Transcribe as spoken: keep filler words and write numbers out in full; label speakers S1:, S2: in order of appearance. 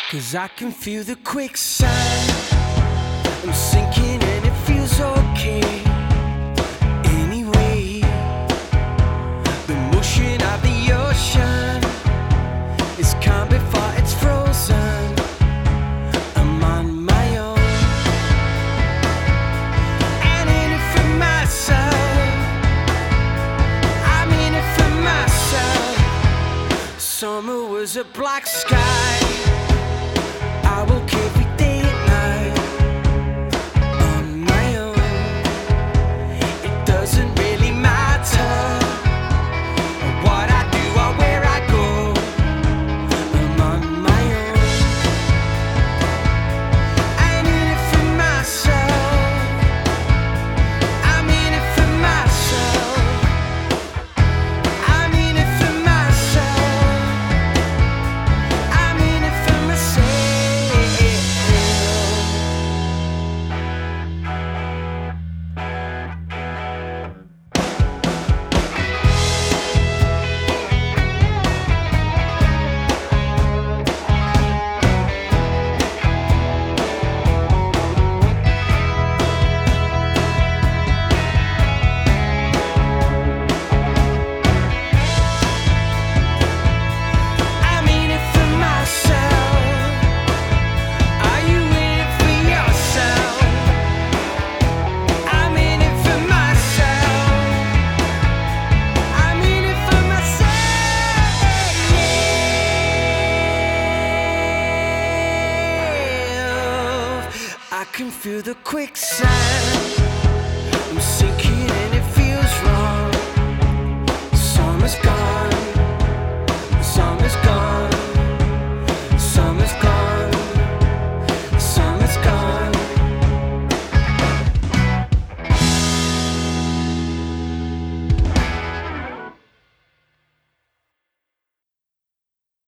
S1: 'Cause I can feel the quicksand. I'm sinking and it feels okay. Anyway, the motion of the ocean is calm before it's frozen. I'm on my own, and in it for myself. I'm in it for myself. Summer was a black sky. I woke every day and night on my own. It doesn't really matter what I do or where I go. I'm on my own. I'm in it for myself. I'm in it for myself. I'm in it for myself. I'm in it for myself. I'm in it for myself. Are you in it for yourself? I'm in it for myself. I'm in it for myself. I can feel the quicksand. I'm sinking.